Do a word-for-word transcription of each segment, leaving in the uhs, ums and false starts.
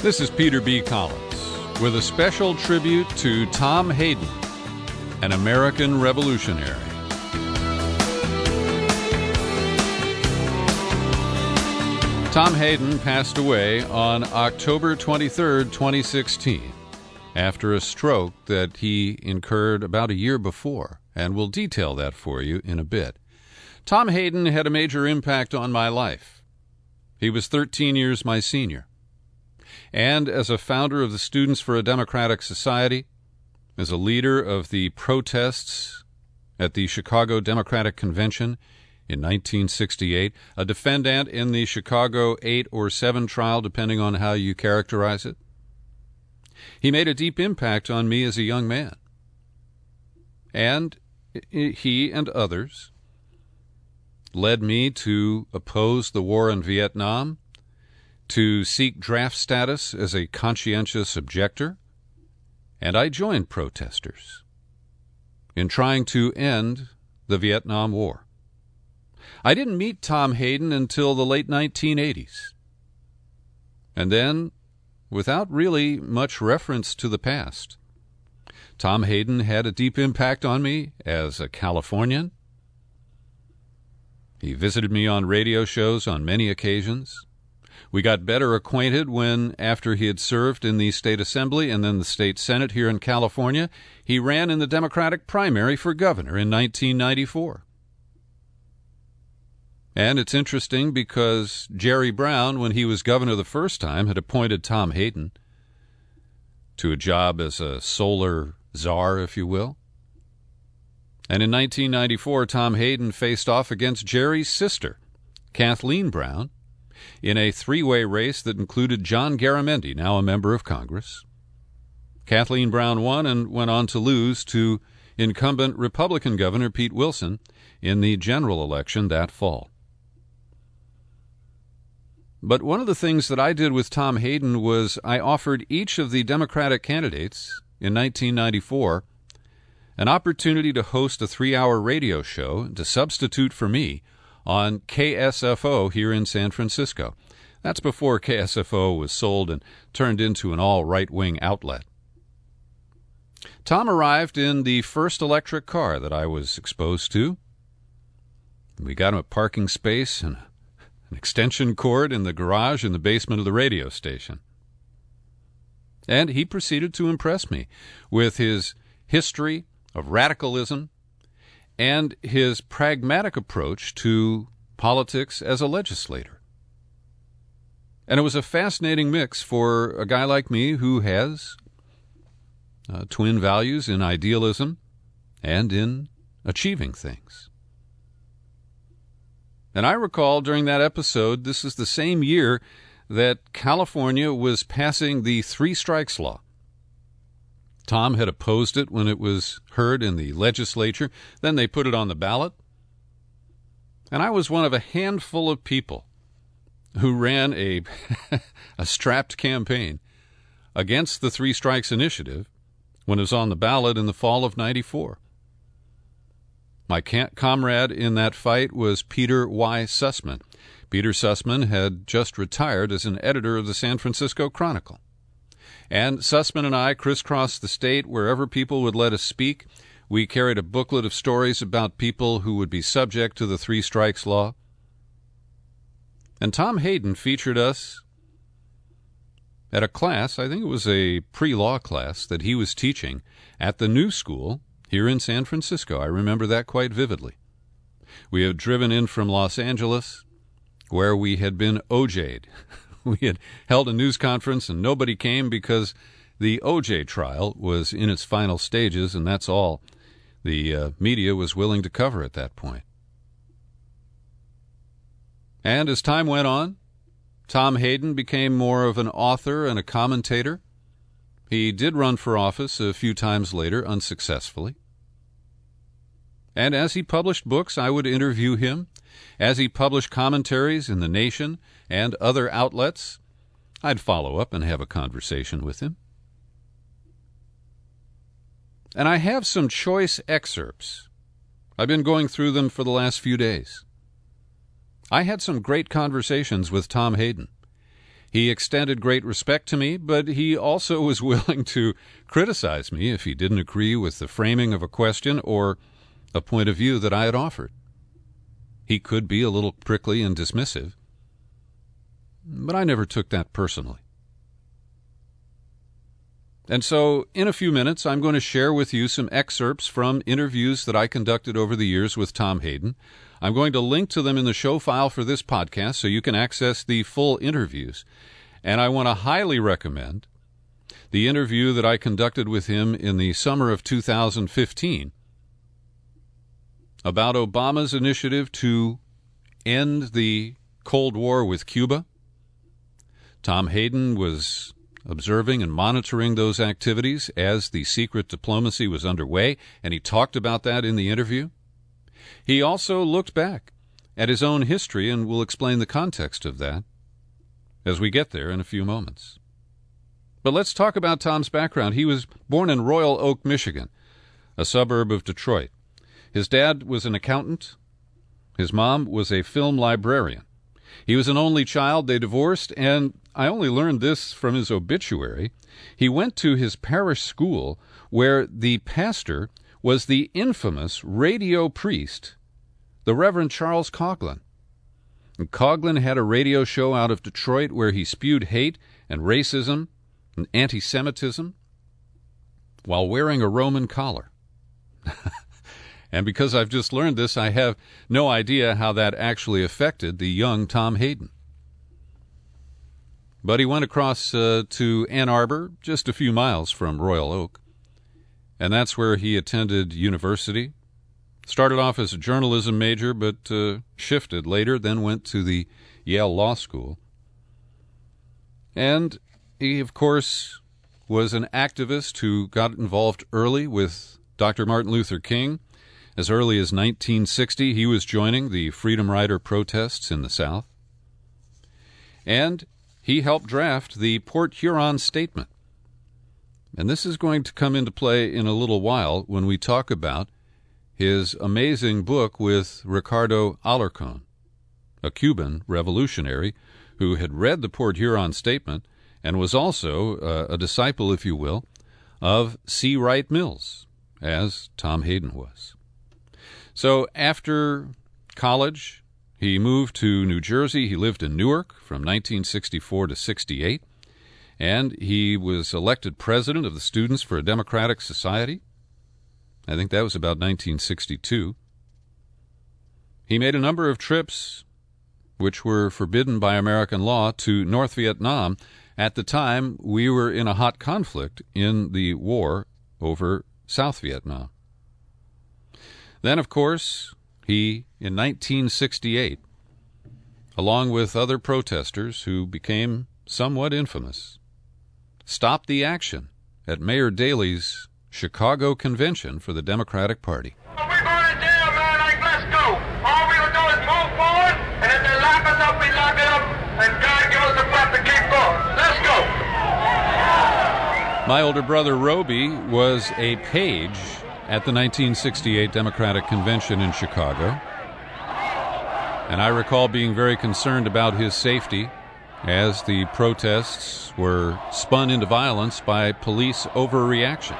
This is Peter B. Collins with a special tribute to Tom Hayden, an American revolutionary. Tom Hayden passed away on October twenty-third, twenty sixteen, after a stroke that he incurred about a year before, and we'll detail that for you in a bit. Tom Hayden had a major impact on my life. He was thirteen years my senior. And as a founder of the Students for a Democratic Society, as a leader of the protests at the Chicago Democratic Convention in nineteen sixty-eight, a defendant in the Chicago eight or seven trial, depending on how you characterize it, he made a deep impact on me as a young man. And he and others led me to oppose the war in Vietnam, to seek draft status as a conscientious objector, and I joined protesters in trying to end the Vietnam War. I didn't meet Tom Hayden until the late nineteen eighties. And then, without really much reference to the past, Tom Hayden had a deep impact on me as a Californian. He visited me on radio shows on many occasions. We got better acquainted when, after he had served in the state assembly and then the state senate here in California, he ran in the Democratic primary for governor in nineteen ninety-four. And it's interesting because Jerry Brown, when he was governor the first time, had appointed Tom Hayden to a job as a solar czar, if you will. And in nineteen ninety-four, Tom Hayden faced off against Jerry's sister, Kathleen Brown, in a three-way race that included John Garamendi, now a member of Congress. Kathleen Brown won and went on to lose to incumbent Republican Governor Pete Wilson in the general election that fall. But one of the things that I did with Tom Hayden was I offered each of the Democratic candidates in nineteen ninety-four an opportunity to host a three-hour radio show to substitute for me on K S F O here in San Francisco. That's before K S F O was sold and turned into an all-right-wing outlet. Tom arrived in the first electric car that I was exposed to. We got him a parking space and an extension cord in the garage in the basement of the radio station. And he proceeded to impress me with his history of radicalism and his pragmatic approach to politics as a legislator. And it was a fascinating mix for a guy like me who has uh, twin values in idealism and in achieving things. And I recall during that episode, this is the same year that California was passing the three strikes law. Tom had opposed it when it was heard in the legislature. Then they put it on the ballot. And I was one of a handful of people who ran a, a strapped campaign against the Three Strikes Initiative when it was on the ballot in the fall of ninety-four. My comrade in that fight was Peter Y. Sussman. Peter Sussman had just retired as an editor of the San Francisco Chronicle. And Sussman and I crisscrossed the state wherever people would let us speak. We carried a booklet of stories about people who would be subject to the Three Strikes law. And Tom Hayden featured us at a class, I think it was a pre-law class, that he was teaching at the New School here in San Francisco. I remember that quite vividly. We had driven in from Los Angeles, where we had been O J'd. We had held a news conference, and nobody came because the O J trial was in its final stages, and that's all the uh, media was willing to cover at that point. And as time went on, Tom Hayden became more of an author and a commentator. He did run for office a few times later, unsuccessfully. And as he published books, I would interview him. As he published commentaries in The Nation and other outlets, I'd follow up and have a conversation with him. And I have some choice excerpts. I've been going through them for the last few days. I had some great conversations with Tom Hayden, He extended great respect to me, but he also was willing to criticize me if he didn't agree with the framing of a question or a point of view that I had offered. He could be a little prickly and dismissive, but I never took that personally. And so, in a few minutes, I'm going to share with you some excerpts from interviews that I conducted over the years with Tom Hayden. I'm going to link to them in the show file for this podcast so you can access the full interviews. And I want to highly recommend the interview that I conducted with him in the summer of two thousand fifteen about Obama's initiative to end the Cold War with Cuba. Tom Hayden was observing and monitoring those activities as the secret diplomacy was underway, and he talked about that in the interview. He also looked back at his own history, and we'll explain the context of that as we get there in a few moments. But let's talk about Tom's background. He was born in Royal Oak, Michigan, a suburb of Detroit. His dad was an accountant. His mom was a film librarian. He was an only child. They divorced, and I only learned this from his obituary. He went to his parish school where the pastor was the infamous radio priest, the Reverend Charles Coughlin. And Coughlin had a radio show out of Detroit where he spewed hate and racism and anti-Semitism while wearing a Roman collar. And because I've just learned this, I have no idea how that actually affected the young Tom Hayden. But he went across uh, to Ann Arbor, just a few miles from Royal Oak, and that's where he attended university. Started off as a journalism major, but uh, shifted later, then went to the Yale Law School. And he, of course, was an activist who got involved early with Doctor Martin Luther King. As early as nineteen sixty, he was joining the Freedom Rider protests in the South. And he helped draft the Port Huron Statement. And this is going to come into play in a little while when we talk about his amazing book with Ricardo Alarcón, a Cuban revolutionary who had read the Port Huron Statement and was also uh, a disciple, if you will, of C. Wright Mills, as Tom Hayden was. So after college, he moved to New Jersey. He lived in Newark from nineteen sixty-four to sixty-eight, and he was elected president of the Students for a Democratic Society. I think that was about nineteen sixty-two. He made a number of trips, which were forbidden by American law, to North Vietnam. At the time, we were in a hot conflict in the war over South Vietnam. Then, of course, he, in nineteen sixty-eight, along with other protesters who became somewhat infamous, stopped the action at Mayor Daley's Chicago convention for the Democratic Party. We're going to jail, man. Like, let's go. All we will do is move forward, and if they lock us up, we lock it up, and God give us the breath to keep going. Let's go. My older brother, Roby, was a page at the nineteen sixty-eight Democratic Convention in Chicago, and I recall being very concerned about his safety as the protests were spun into violence by police overreaction.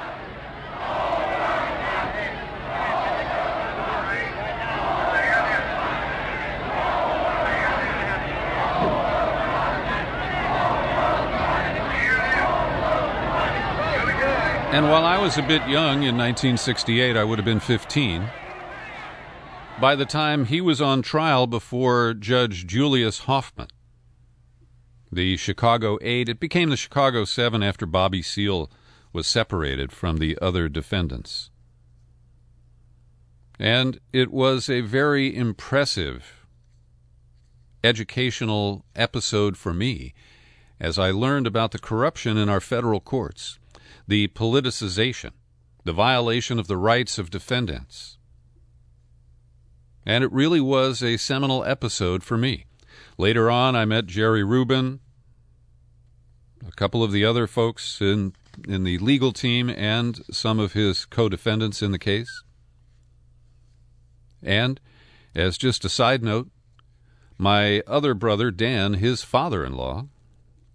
And while I was a bit young in nineteen sixty-eight, I would have been fifteen. By the time he was on trial before Judge Julius Hoffman, the Chicago Eight, it became the Chicago Seven after Bobby Seale was separated from the other defendants. And it was a very impressive educational episode for me as I learned about the corruption in our federal courts, the politicization, the violation of the rights of defendants. And it really was a seminal episode for me. Later on, I met Jerry Rubin, a couple of the other folks in, in the legal team, and some of his co-defendants in the case. And, as just a side note, my other brother, Dan, his father-in-law,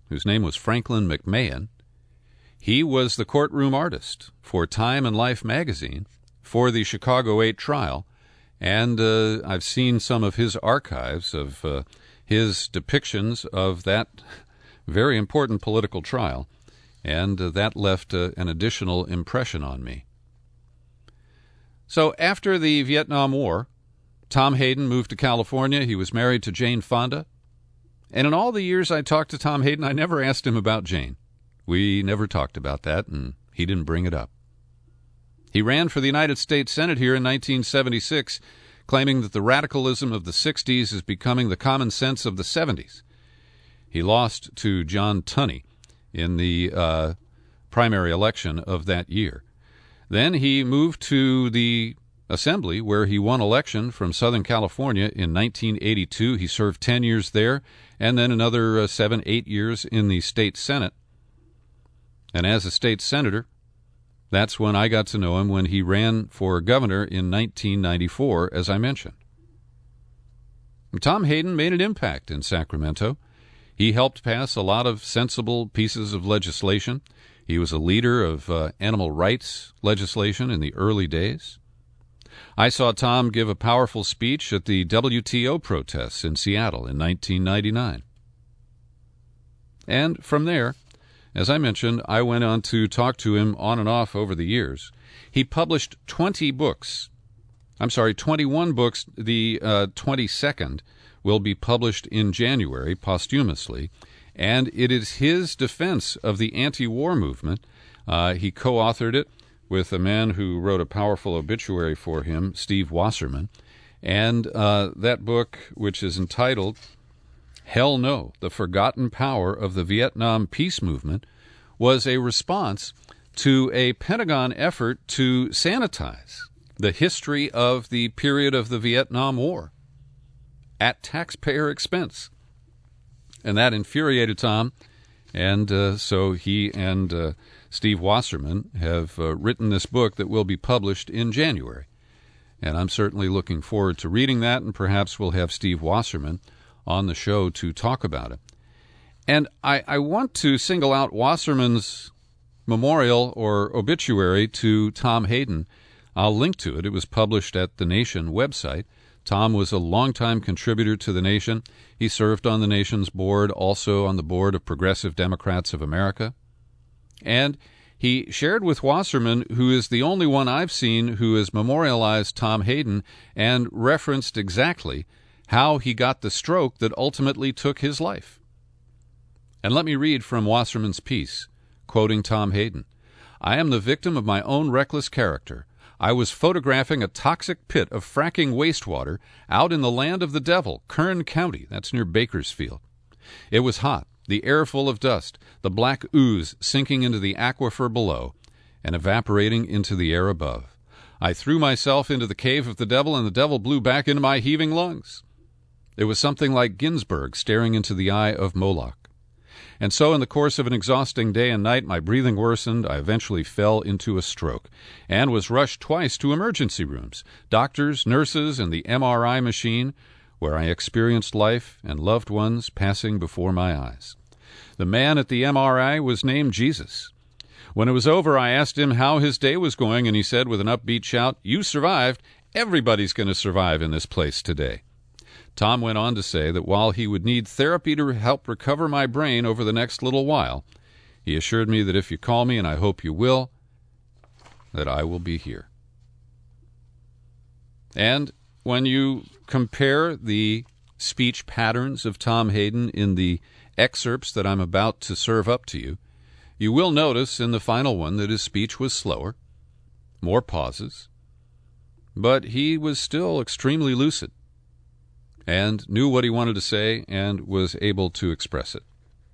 whose name was Franklin McMahon. He was the courtroom artist for Time and Life magazine for the Chicago eight trial, and uh, I've seen some of his archives of uh, his depictions of that very important political trial, and uh, that left uh, an additional impression on me. So after the Vietnam War, Tom Hayden moved to California. He was married to Jane Fonda. And in all the years I talked to Tom Hayden, I never asked him about Jane. We never talked about that, and he didn't bring it up. He ran for the United States Senate here in nineteen seventy-six, claiming that the radicalism of the sixties is becoming the common sense of the seventies. He lost to John Tunney in the uh, primary election of that year. Then he moved to the Assembly, where he won election from Southern California in nineteen eighty-two. He served ten years there, and then another uh, seven, eight years in the state Senate. And as a state senator, that's when I got to know him, when he ran for governor in nineteen ninety-four, as I mentioned. Tom Hayden made an impact in Sacramento. He helped pass a lot of sensible pieces of legislation. He was a leader of uh, animal rights legislation in the early days. I saw Tom give a powerful speech at the W T O protests in Seattle in nineteen ninety-nine. And from there, as I mentioned, I went on to talk to him on and off over the years. He published twenty books. I'm sorry, twenty-one books. The uh, twenty-second will be published in January posthumously, and it is his defense of the anti-war movement. Uh, he co-authored it with a man who wrote a powerful obituary for him, Steve Wasserman, and uh, that book, which is entitled Hell No, The Forgotten Power of the Vietnam Peace Movement, was a response to a Pentagon effort to sanitize the history of the period of the Vietnam War at taxpayer expense. And that infuriated Tom, and uh, so he and uh, Steve Wasserman have uh, written this book that will be published in January. And I'm certainly looking forward to reading that, and perhaps we'll have Steve Wasserman on the show to talk about it. And I, I want to single out Wasserman's memorial or obituary to Tom Hayden. I'll link to it. It was published at the Nation website. Tom was a longtime contributor to the Nation. He served on the Nation's board, also on the board of Progressive Democrats of America. And he shared with Wasserman, who is the only one I've seen who has memorialized Tom Hayden and referenced exactly how he got the stroke that ultimately took his life. And let me read from Wasserman's piece, quoting Tom Hayden. "I am the victim of my own reckless character. I was photographing a toxic pit of fracking wastewater out in the land of the devil, Kern County. That's near Bakersfield. It was hot, the air full of dust, the black ooze sinking into the aquifer below and evaporating into the air above. I threw myself into the cave of the devil, and the devil blew back into my heaving lungs. It was something like Ginsburg staring into the eye of Moloch. And so in the course of an exhausting day and night, my breathing worsened. I eventually fell into a stroke and was rushed twice to emergency rooms, doctors, nurses, and the M R I machine, where I experienced life and loved ones passing before my eyes. The man at the M R I was named Jesus. When it was over, I asked him how his day was going, and he said with an upbeat shout, 'You survived. Everybody's going to survive in this place today.' Tom went on to say that while he would need therapy to help recover my brain over the next little while, he assured me that if you call me, and I hope you will, that I will be here." And when you compare the speech patterns of Tom Hayden in the excerpts that I'm about to serve up to you, you will notice in the final one that his speech was slower, more pauses, but he was still extremely lucid and knew what he wanted to say and was able to express it.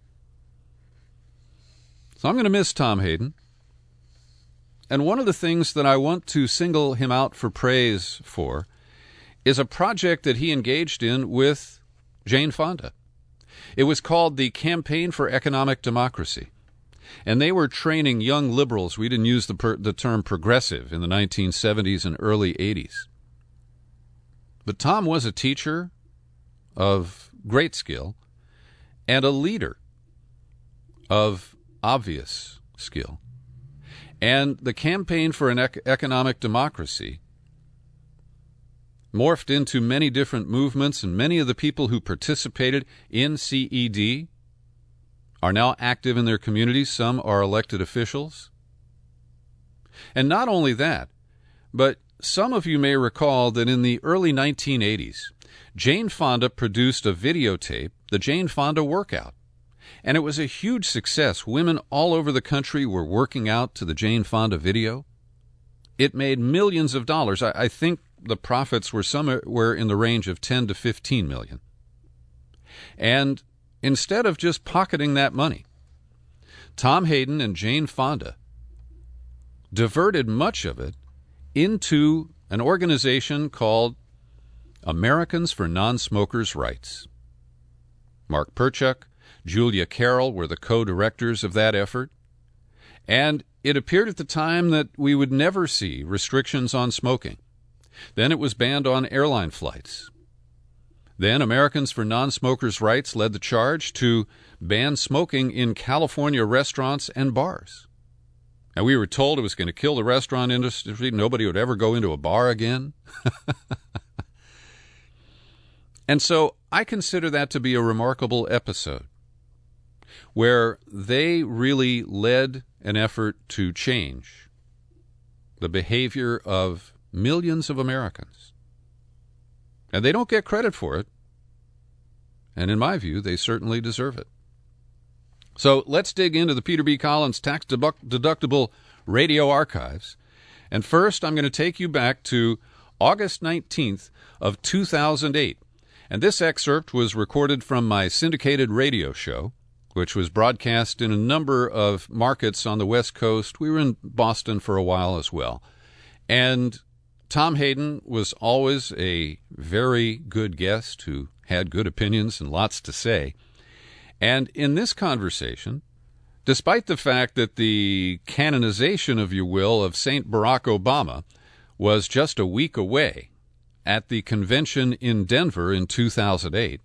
So I'm going to miss Tom Hayden. And one of the things that I want to single him out for praise for is a project that he engaged in with Jane Fonda. It was called the Campaign for Economic Democracy. And they were training young liberals. We didn't use the, per, the term progressive in the nineteen seventies and early eighties. But Tom was a teacher of great skill and a leader of obvious skill. And the campaign for an ec- economic democracy morphed into many different movements, and many of the people who participated in C E D are now active in their communities. Some are elected officials. And not only that, but some of you may recall that in the early nineteen eighties, Jane Fonda produced a videotape, the Jane Fonda Workout. And it was a huge success. Women all over the country were working out to the Jane Fonda video. It made millions of dollars. I, I think the profits were somewhere in the range of ten to fifteen million. And instead of just pocketing that money, Tom Hayden and Jane Fonda diverted much of it into an organization called Americans for Non-Smokers' Rights. Mark Perchuk, Julia Carroll were the co-directors of that effort, and it appeared at the time that we would never see restrictions on smoking. Then it was banned on airline flights. Then Americans for Non-Smokers' Rights led the charge to ban smoking in California restaurants and bars. And we were told it was going to kill the restaurant industry. Nobody would ever go into a bar again. And so I consider that to be a remarkable episode where they really led an effort to change the behavior of millions of Americans. And they don't get credit for it. And in my view, they certainly deserve it. So let's dig into the Peter B. Collins tax deductible radio archives. And first, I'm going to take you back to August nineteenth of two thousand eight. And this excerpt was recorded from my syndicated radio show, which was broadcast in a number of markets on the West Coast. We were in Boston for a while as well. And Tom Hayden was always a very good guest who had good opinions and lots to say. And in this conversation, despite the fact that the canonization, if you will, of Saint Barack Obama was just a week away at the convention in Denver in two thousand eight,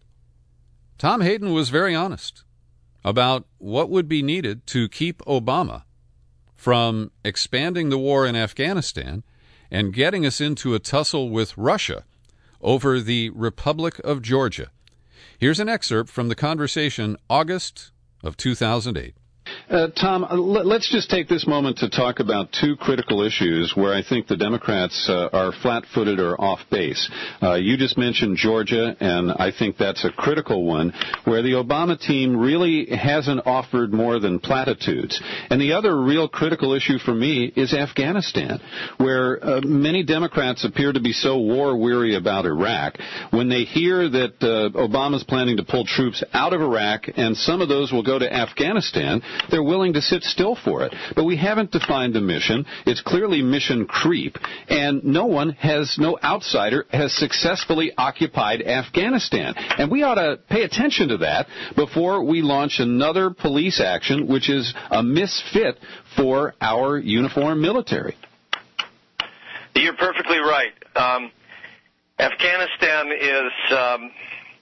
Tom Hayden was very honest about what would be needed to keep Obama from expanding the war in Afghanistan and getting us into a tussle with Russia over the Republic of Georgia. Here's an excerpt from the conversation, August of two thousand eight. Uh, Tom, let's just take this moment to talk about two critical issues where I think the Democrats uh, are flat-footed or off base. Uh, you just mentioned Georgia, and I think that's a critical one, where the Obama team really hasn't offered more than platitudes. And the other real critical issue for me is Afghanistan, where uh, many Democrats appear to be so war-weary about Iraq. When they hear that uh, Obama's planning to pull troops out of Iraq, and some of those will go to Afghanistan, they're willing to sit still for it. But we haven't defined the mission. It's clearly mission creep. And no one has, no outsider has successfully occupied Afghanistan. And we ought to pay attention to that before we launch another police action, which is a misfit for our uniformed military. You're perfectly right. Um, Afghanistan is um,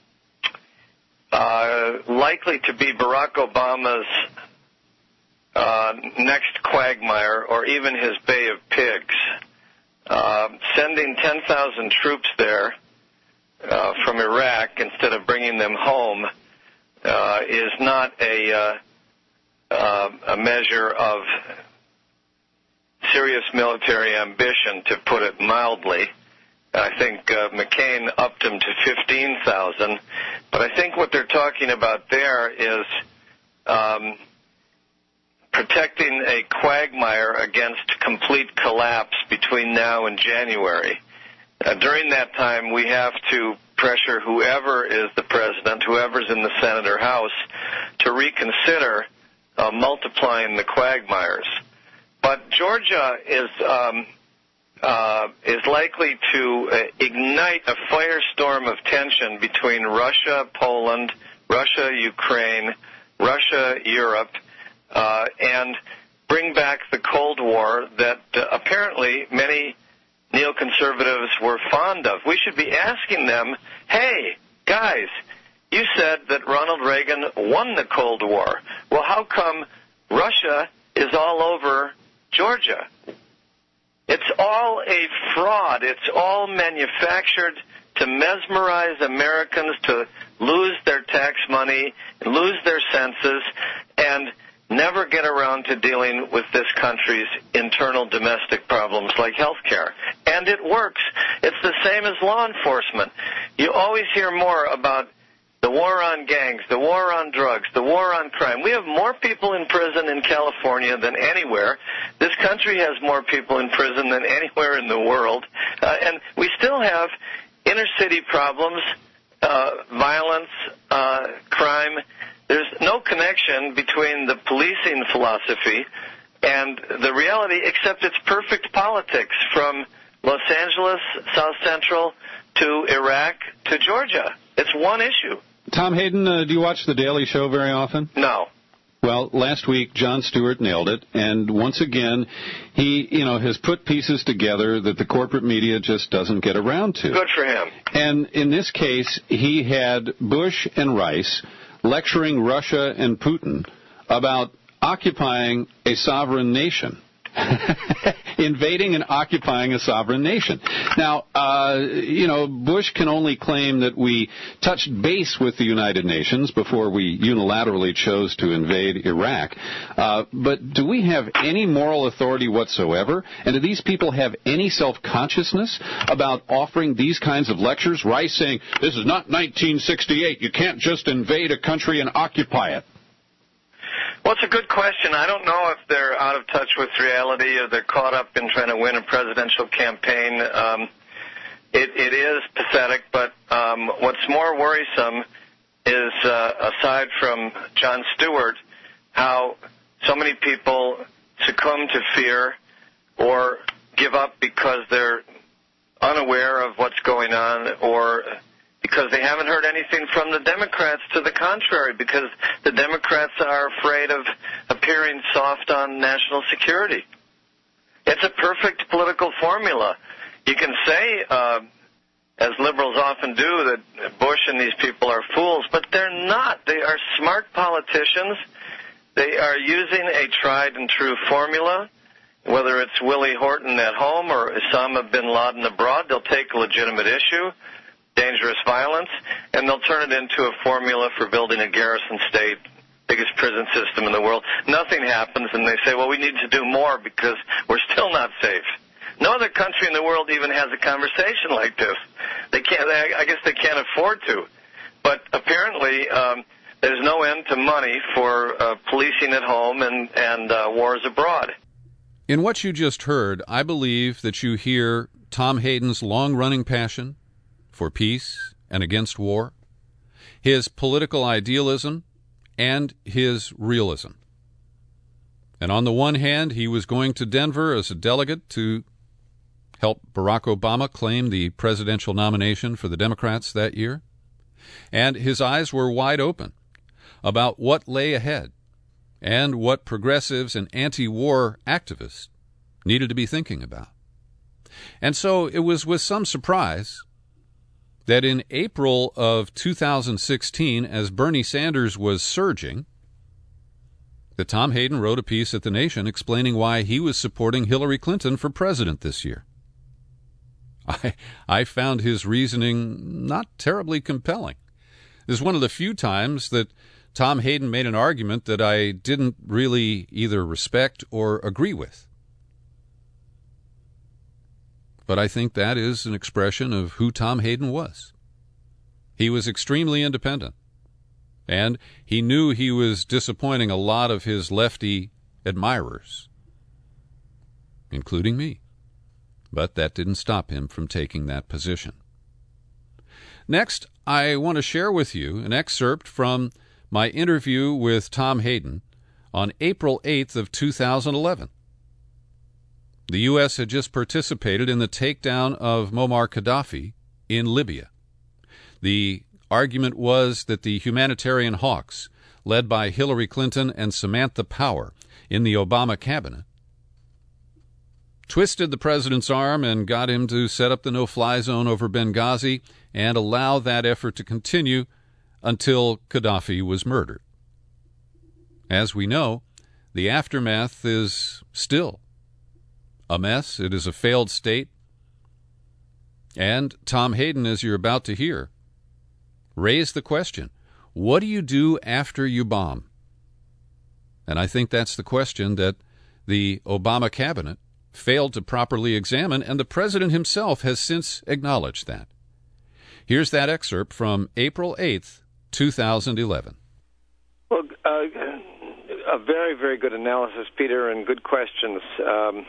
uh, likely to be Barack Obama's Uh, next quagmire, or even his Bay of Pigs. Uh, sending ten thousand troops there uh, from Iraq instead of bringing them home uh, is not a, uh, uh, a measure of serious military ambition, to put it mildly. I think uh, McCain upped him to fifteen thousand, but I think what they're talking about there is um, protecting a quagmire against complete collapse between now and January. Uh, during that time, we have to pressure whoever is the president, whoever's in the Senate or House, to reconsider uh, multiplying the quagmires. But Georgia is um, uh, is likely to uh, ignite a firestorm of tension between Russia, Poland, Russia, Ukraine, Russia, Europe, Uh, and bring back the Cold War that uh, apparently many neoconservatives were fond of. We should be asking them, hey, guys, You said that Ronald Reagan won the Cold War. Well, how come Russia is all over Georgia? It's all a fraud. It's all manufactured to mesmerize Americans to lose their tax money, lose their senses, and never get around to dealing with this country's internal domestic problems like health care. And it works. It's the same as law enforcement. You always hear more about the war on gangs, the war on drugs, the war on crime. We have more people in prison in California than anywhere. This country has more people in prison than anywhere in the world. Uh, and we still have inner-city problems, uh, violence, uh, crime. There's no connection between the policing philosophy and the reality, except it's perfect politics from Los Angeles, South Central, to Iraq, to Georgia. It's one issue. Tom Hayden, uh, do you watch The Daily Show very often? No. Well, last week, Jon Stewart nailed it, and once again, he, you know, has put pieces together that the corporate media just doesn't get around to. Good for him. And in this case, he had Bush and Rice lecturing Russia and Putin about occupying a sovereign nation. Invading and occupying a sovereign nation. Now, uh, you know, Bush can only claim that we touched base with the United Nations before we unilaterally chose to invade Iraq. Uh, but do we have any moral authority whatsoever? And do these people have any self-consciousness about offering these kinds of lectures? Rice saying, this is not nineteen sixty-eight. You can't just invade a country and occupy it. Well, it's a good question. I don't know if they're out of touch with reality or they're caught up in trying to win a presidential campaign. Um, it, it is pathetic, but um, what's more worrisome is, uh, aside from Jon Stewart, how so many people succumb to fear or give up because they're unaware of what's going on, or because they haven't heard anything from the Democrats to the contrary, because the Democrats are afraid of appearing soft on national security. It's a perfect political formula. You can say, uh, as liberals often do, that Bush and these people are fools, but they're not. They are smart politicians. They are using a tried and true formula. Whether it's Willie Horton at home or Osama bin Laden abroad, they'll take a legitimate issue, dangerous violence, and they'll turn it into a formula for building a garrison state, biggest prison system in the world. Nothing happens, and they say, well, we need to do more because we're still not safe. No other country in the world even has a conversation like this. They can't. They, I guess they can't afford to. But apparently, um, there's no end to money for uh, policing at home and, and uh, wars abroad. In what you just heard, I believe that you hear Tom Hayden's long-running passion for peace and against war, his political idealism, and his realism. And on the one hand, he was going to Denver as a delegate to help Barack Obama claim the presidential nomination for the Democrats that year. And his eyes were wide open about what lay ahead and what progressives and anti-war activists needed to be thinking about. And so it was with some surprise that in April of two thousand sixteen, as Bernie Sanders was surging, that Tom Hayden wrote a piece at The Nation explaining why he was supporting Hillary Clinton for president this year. I, I found his reasoning not terribly compelling. This is one of the few times that Tom Hayden made an argument that I didn't really either respect or agree with. But I think that is an expression of who Tom Hayden was. He was extremely independent, and he knew he was disappointing a lot of his lefty admirers, including me. But that didn't stop him from taking that position. Next, I want to share with you an excerpt from my interview with Tom Hayden on April eighth of two thousand eleven. The U S had just participated in the takedown of Muammar Gaddafi in Libya. The argument was that the humanitarian hawks, led by Hillary Clinton and Samantha Power in the Obama cabinet, twisted the president's arm and got him to set up the no-fly zone over Benghazi and allow that effort to continue until Gaddafi was murdered. As we know, the aftermath is still a mess. It is a failed state. And Tom Hayden, as you're about to hear, raised the question, what do you do after you bomb? And I think that's the question that the Obama cabinet failed to properly examine, and the president himself has since acknowledged that. Here's that excerpt from April eighth, two thousand eleven. Well, uh, a very, very good analysis, Peter, and good questions. Um,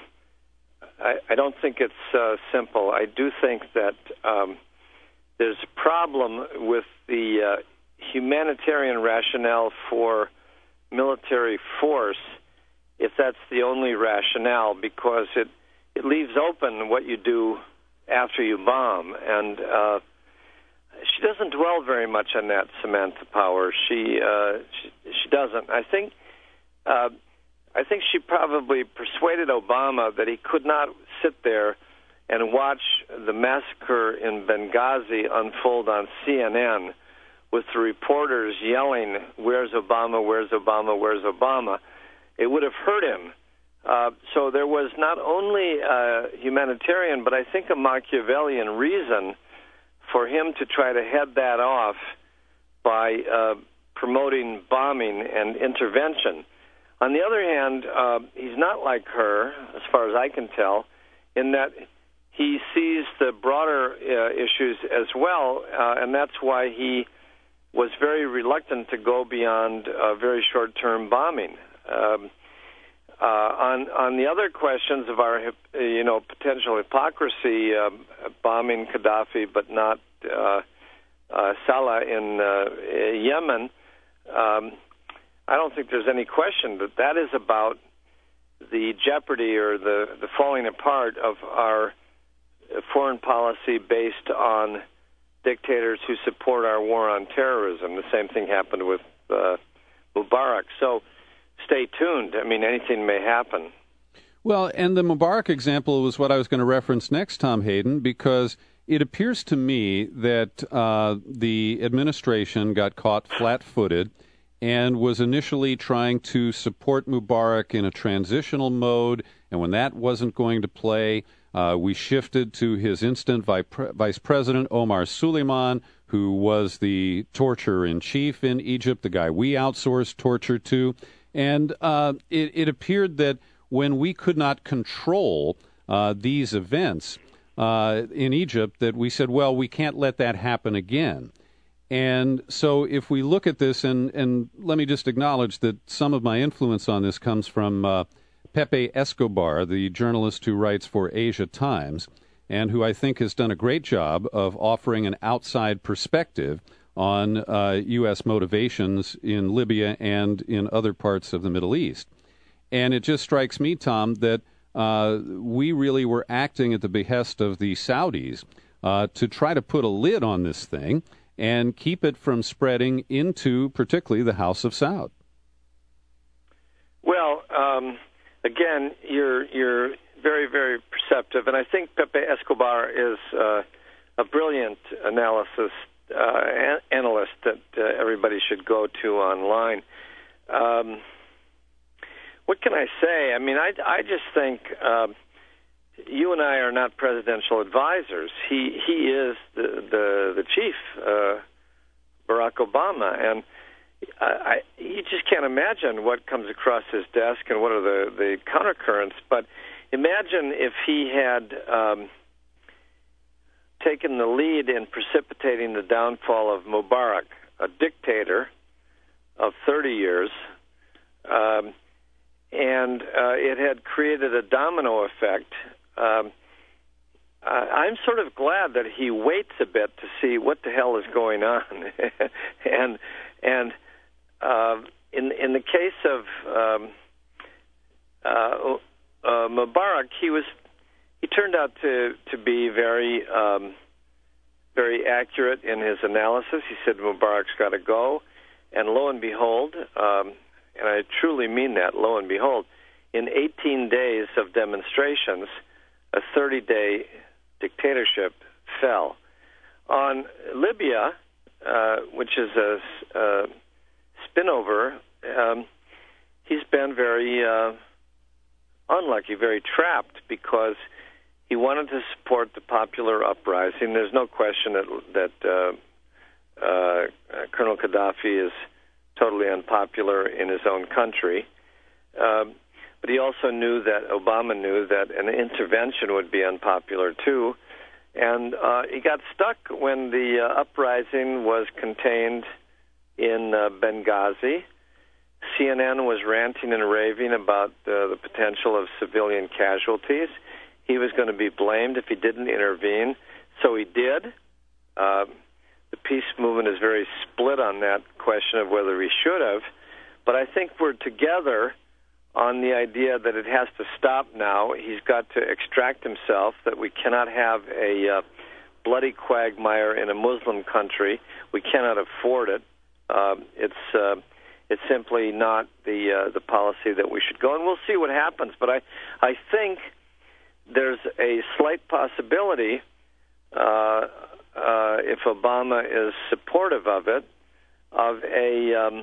I, I don't think it's uh, simple. I do think that um, there's a problem with the uh, humanitarian rationale for military force, if that's the only rationale, because it, it leaves open what you do after you bomb. And uh, she doesn't dwell very much on that, Samantha Power. She uh, she, she doesn't. I think uh, I think she probably persuaded Obama that he could not sit there and watch the massacre in Benghazi unfold on C N N with the reporters yelling, "Where's Obama? Where's Obama? Where's Obama?" It would have hurt him. Uh, so there was not only a humanitarian, but I think a Machiavellian reason for him to try to head that off by uh, promoting bombing and intervention. On the other hand, uh, he's not like her, as far as I can tell, in that he sees the broader uh, issues as well, uh, and that's why he was very reluctant to go beyond uh, very short-term bombing. Um, uh, on on the other questions of our, you know, potential hypocrisy, uh, bombing Gaddafi but not uh, uh, Salah in uh, Yemen, um, I don't think there's any question that that is about the jeopardy or the, the falling apart of our foreign policy based on dictators who support our war on terrorism. The same thing happened with uh, Mubarak. So stay tuned. I mean, anything may happen. Well, and the Mubarak example was what I was going to reference next, Tom Hayden, because it appears to me that uh, the administration got caught flat-footed and was initially trying to support Mubarak in a transitional mode, and when that wasn't going to play, uh, we shifted to his instant vi- Vice President, Omar Suleiman, who was the torturer-in-chief in Egypt, the guy we outsourced torture to. And uh, it, it appeared that when we could not control uh, these events uh, in Egypt, that we said, well, we can't let that happen again. And so if we look at this, and, and let me just acknowledge that some of my influence on this comes from uh, Pepe Escobar, the journalist who writes for Asia Times, and who I think has done a great job of offering an outside perspective on uh, U S motivations in Libya and in other parts of the Middle East. And it just strikes me, Tom, that uh, we really were acting at the behest of the Saudis uh, to try to put a lid on this thing and keep it from spreading into particularly the House of Saud. Well, um, again, you're you're very, very perceptive, and I think Pepe Escobar is uh, a brilliant analysis uh, an- analyst that uh, everybody should go to online. Um, what can I say? I mean, I, I just think uh, you and I are not presidential advisors. He he is the the, the chief, uh, Barack Obama, and I, I, you just can't imagine what comes across his desk and what are the, the countercurrents. But imagine if he had um, taken the lead in precipitating the downfall of Mubarak, a dictator of thirty years, um, and uh, it had created a domino effect. Um, I'm sort of glad that he waits a bit to see what the hell is going on, and and uh, in in the case of um, uh, uh, Mubarak, he was he turned out to to be very um, very accurate in his analysis. He said Mubarak's got to go, and lo and behold, um, and I truly mean that, lo and behold, in eighteen days of demonstrations, a thirty-day dictatorship fell. On Libya, uh, which is a, a spinover, um, he's been very uh, unlucky, very trapped, because he wanted to support the popular uprising. There's no question that, that uh, uh, Colonel Gaddafi is totally unpopular in his own country. Um, but he also knew that, Obama knew that an intervention would be unpopular too. And uh, he got stuck when the uh, uprising was contained in uh, Benghazi. C N N was ranting and raving about uh, the potential of civilian casualties. He was going to be blamed if he didn't intervene, so he did. Uh, the peace movement is very split on that question of whether he should have. But I think we're together on the idea that it has to stop now. He's got to extract himself, that we cannot have a uh, bloody quagmire in a Muslim country. We cannot afford it. Uh, it's uh, it's simply not the uh, the policy that we should go, and we'll see what happens. But I, I think there's a slight possibility, uh, uh, if Obama is supportive of it, of a um,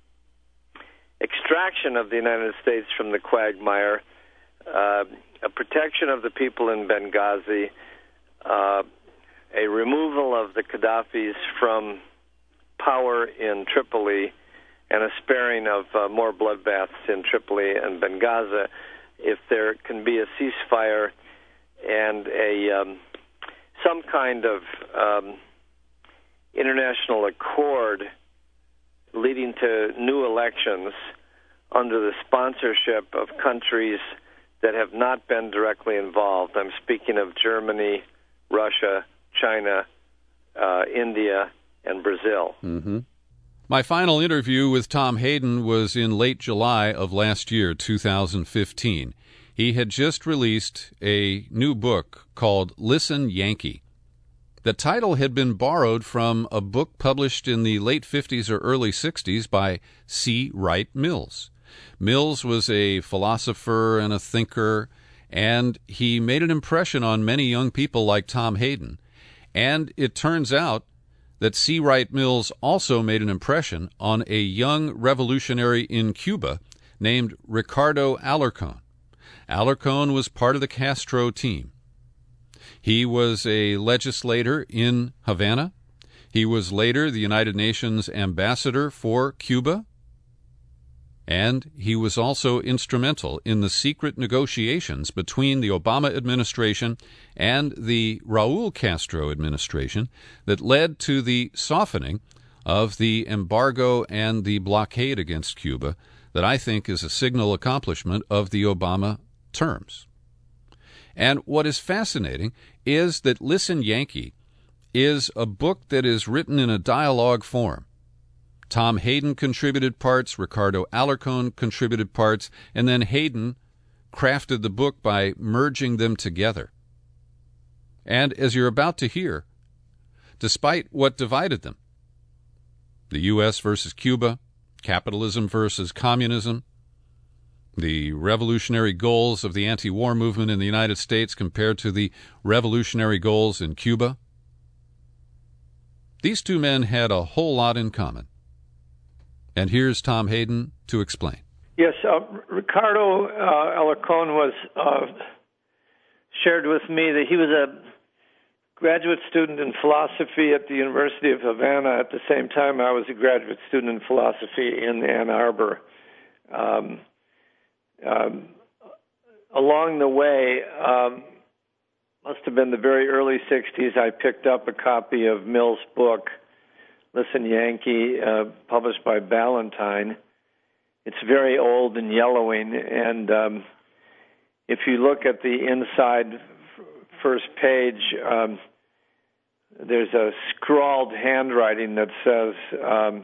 extraction of the United States from the quagmire, uh, a protection of the people in Benghazi, uh, a removal of the Gaddafis from power in Tripoli, and a sparing of uh, more bloodbaths in Tripoli and Benghazi. If there can be a ceasefire and a um, some kind of um, international accord leading to new elections under the sponsorship of countries that have not been directly involved. I'm speaking of Germany, Russia, China, uh, India, and Brazil. Mm-hmm. My final interview with Tom Hayden was in late July of last year, two thousand fifteen. He had just released a new book called Listen, Yankee. The title had been borrowed from a book published in the late fifties or early sixties by C. Wright Mills. Mills was a philosopher and a thinker, and he made an impression on many young people like Tom Hayden. And it turns out that C. Wright Mills also made an impression on a young revolutionary in Cuba named Ricardo Alarcón. Alarcón was part of the Castro team. He was a legislator in Havana. He was later the United Nations ambassador for Cuba. And he was also instrumental in the secret negotiations between the Obama administration and the Raúl Castro administration that led to the softening of the embargo and the blockade against Cuba that I think is a signal accomplishment of the Obama terms. And what is fascinating is that Listen, Yankee is a book that is written in a dialogue form. Tom Hayden contributed parts, Ricardo Alarcón contributed parts, and then Hayden crafted the book by merging them together. And as you're about to hear, despite what divided them, the U S versus Cuba, capitalism versus communism, the revolutionary goals of the anti-war movement in the United States compared to the revolutionary goals in Cuba, these two men had a whole lot in common. And here's Tom Hayden to explain. Yes, uh, Ricardo uh, Alarcón was uh, shared with me that he was a graduate student in philosophy at the University of Havana. At the same time, I was a graduate student in philosophy in Ann Arbor. Um, um, along the way, um, must have been the very early sixties, I picked up a copy of Mills' book, Listen, Yankee, uh, published by Ballantine. It's very old and yellowing, and um, if you look at the inside f- first page, um, there's a scrawled handwriting that says um,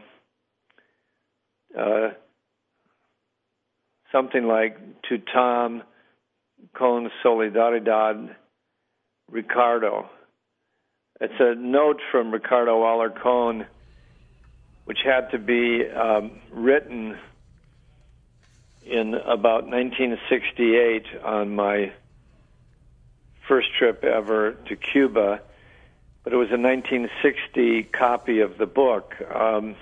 uh, something like, to Tom, con solidaridad, Ricardo. It's a note from Ricardo Alarcón, which had to be um, written in about nineteen sixty-eight on my first trip ever to Cuba. but it was a nineteen sixty copy of the book. Um,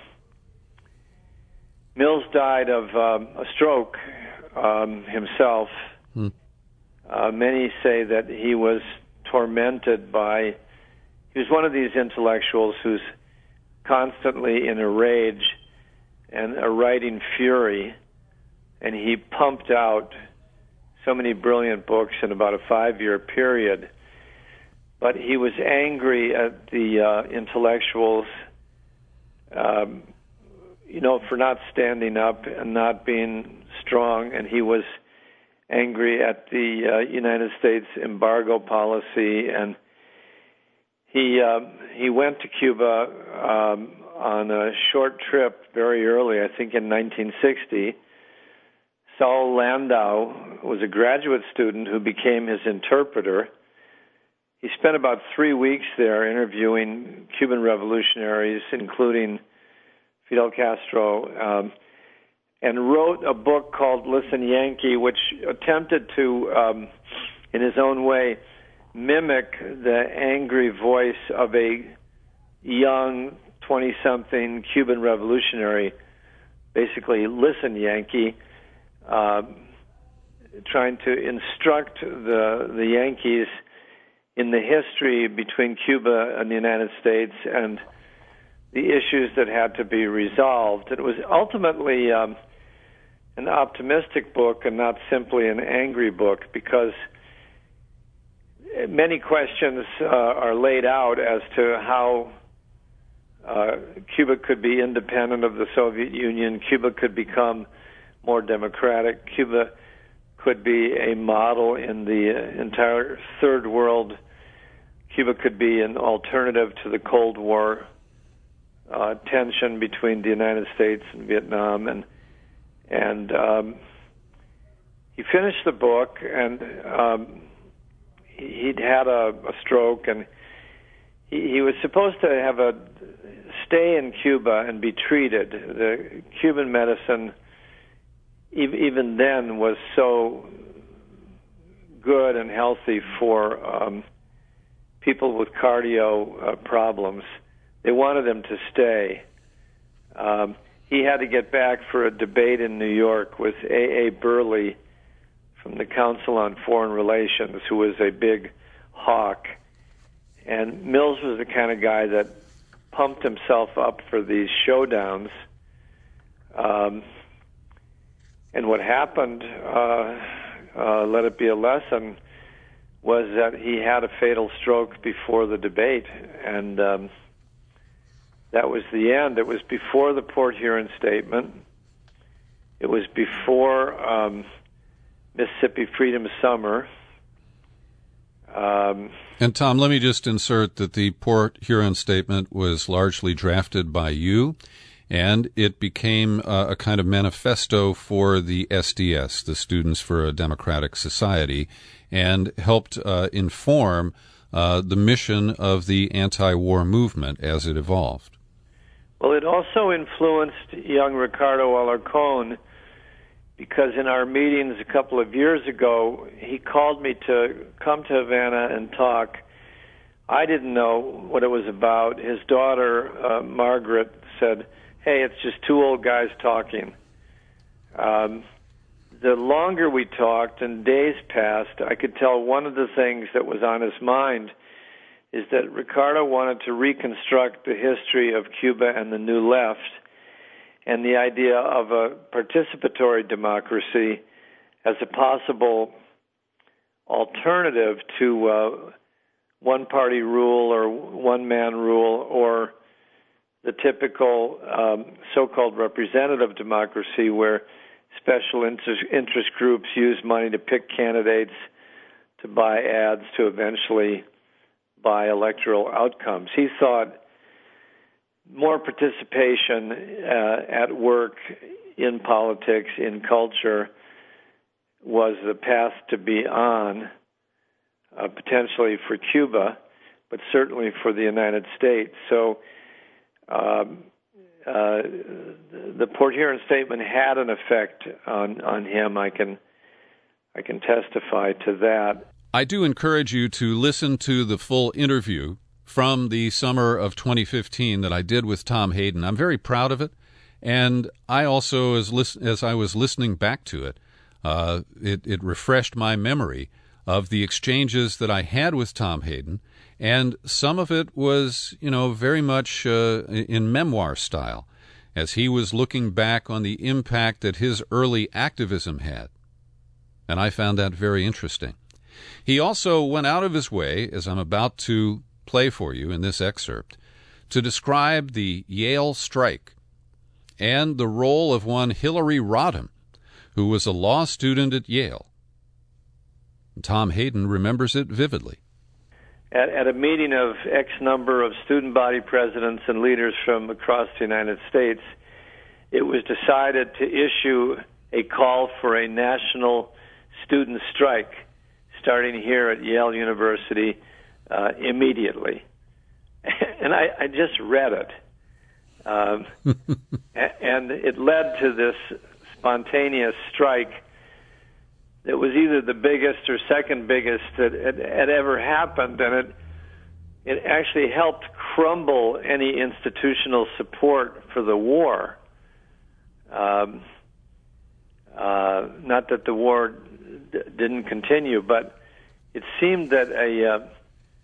Mills died of um, a stroke um, himself. Hmm. Uh, many say that he was tormented by, he was one of these intellectuals who's constantly in a rage and a writing fury, and he pumped out so many brilliant books in about a five-year period. But he was angry at the uh, intellectuals, um, you know, for not standing up and not being strong, and he was angry at the uh, United States embargo policy, and he uh, he went to Cuba um, on a short trip very early, I think in nineteen sixty. Saul Landau was a graduate student who became his interpreter. He spent about three weeks there interviewing Cuban revolutionaries, including Fidel Castro, um, and wrote a book called Listen, Yankee, which attempted to, um, in his own way, mimic the angry voice of a young twenty-something Cuban revolutionary, basically, listen, Yankee, uh, trying to instruct the the Yankees in the history between Cuba and the United States and the issues that had to be resolved. It was ultimately um, an optimistic book and not simply an angry book, because many questions uh, are laid out as to how uh, Cuba could be independent of the Soviet Union, Cuba could become more democratic, Cuba could be a model in the entire third world, Cuba could be an alternative to the Cold War uh, tension between the United States and Vietnam, and and um, he finished the book, and um, he'd had a, a stroke, and he, he was supposed to have a stay in Cuba and be treated. The Cuban medicine, even then, was so good and healthy for um, people with cardio uh, problems. They wanted him to stay. Um, he had to get back for a debate in New York with A A. Burley from the Council on Foreign Relations, who was a big hawk. And Mills was the kind of guy that pumped himself up for these showdowns. Um, and what happened, uh, uh, let it be a lesson, was that he had a fatal stroke before the debate, and um, that was the end. It was before the Port Huron Statement. It was before um, Mississippi Freedom Summer. Um, and Tom, let me just insert that the Port Huron Statement was largely drafted by you, and it became uh, a kind of manifesto for the S D S, the Students for a Democratic Society, and helped uh, inform uh, the mission of the anti-war movement as it evolved. Well, it also influenced young Ricardo Alarcón, because in our meetings a couple of years ago, he called me to come to Havana and talk. I didn't know what it was about. His daughter, uh, Margaret, said, "Hey, it's just two old guys talking." Um, the longer we talked and days passed, I could tell one of the things that was on his mind is that Ricardo wanted to reconstruct the history of Cuba and the New Left, and the idea of a participatory democracy as a possible alternative to uh, one-party rule or one-man rule, or the typical um, so-called representative democracy where special interest, interest groups use money to pick candidates, to buy ads, to eventually buy electoral outcomes. He thought more participation uh, at work, in politics, in culture, was the path to be on, uh, potentially for Cuba, but certainly for the United States. So um, uh, the Port Huron Statement had an effect on, on him. I can I can testify to that. I do encourage you to listen to the full interview from the summer of twenty fifteen that I did with Tom Hayden. I'm very proud of it, and I also, as listen, as I was listening back to it, uh, it, it refreshed my memory of the exchanges that I had with Tom Hayden, and some of it was, you know, very much uh, in memoir style, as he was looking back on the impact that his early activism had. And I found that very interesting. He also went out of his way, as I'm about to play for you in this excerpt, to describe the Yale strike and the role of one Hillary Rodham, who was a law student at Yale. Tom Hayden remembers it vividly. At, at a meeting of X number of student body presidents and leaders from across the United States, it was decided to issue a call for a national student strike starting here at Yale University uh, immediately. And I, I just read it. Um, and it led to this spontaneous strike that was either the biggest or second biggest that had, had ever happened, and it it actually helped crumble any institutional support for the war. Um, uh, not that the war d- didn't continue, but it seemed that a, uh,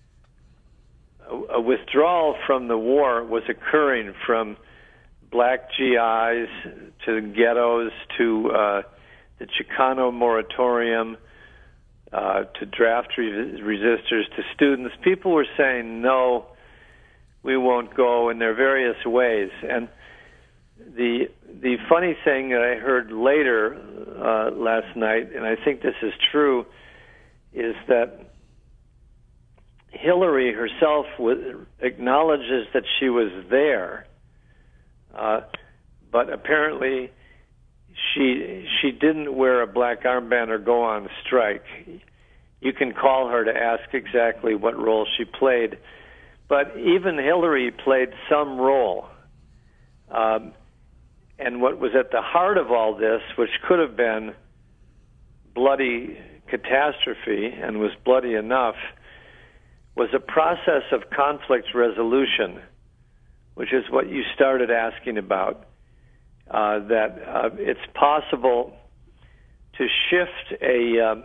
a a withdrawal from the war was occurring from black G Is to ghettos to uh, the Chicano moratorium, uh, to draft re- resistors, to students. People were saying, no, we won't go, in their various ways. And the the funny thing that I heard later uh, last night, and I think this is true, is that Hillary herself w- acknowledges that she was there, uh, but apparently She she didn't wear a black armband or go on strike. You can call her to ask exactly what role she played. But even Hillary played some role. Um, and what was at the heart of all this, which could have been bloody catastrophe and was bloody enough, was a process of conflict resolution, which is what you started asking about. Uh, that uh, it's possible to shift a, uh,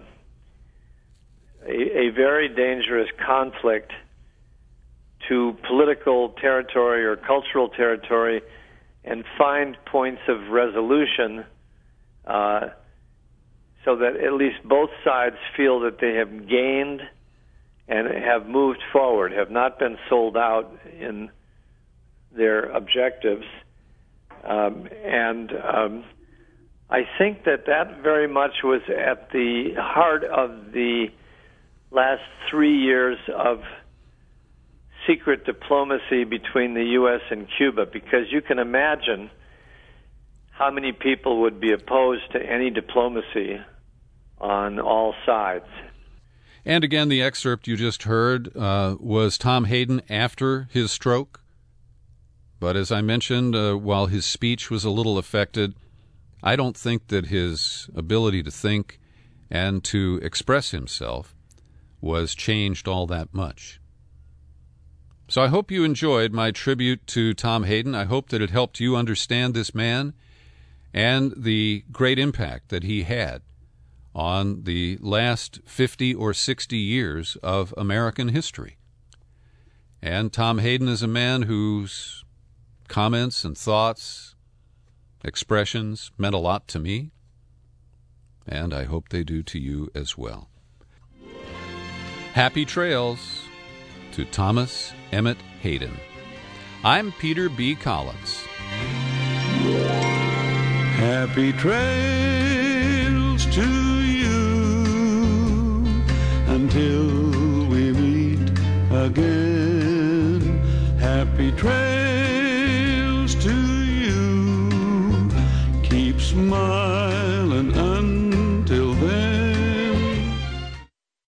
a a very dangerous conflict to political territory or cultural territory and find points of resolution uh, so that at least both sides feel that they have gained and have moved forward, have not been sold out in their objectives. Um, and um, I think that that very much was at the heart of the last three years of secret diplomacy between the U S and Cuba, because you can imagine how many people would be opposed to any diplomacy on all sides. And again, the excerpt you just heard uh, was Tom Hayden after his stroke. But as I mentioned, uh, while his speech was a little affected, I don't think that his ability to think and to express himself was changed all that much. So I hope you enjoyed my tribute to Tom Hayden. I hope that it helped you understand this man and the great impact that he had on the last fifty or sixty years of American history. And Tom Hayden is a man whose comments and thoughts, expressions meant a lot to me, and I hope they do to you as well. Happy trails to Thomas Emmett Hayden. I'm Peter B. Collins. Happy trails to you until we meet again. Happy trails to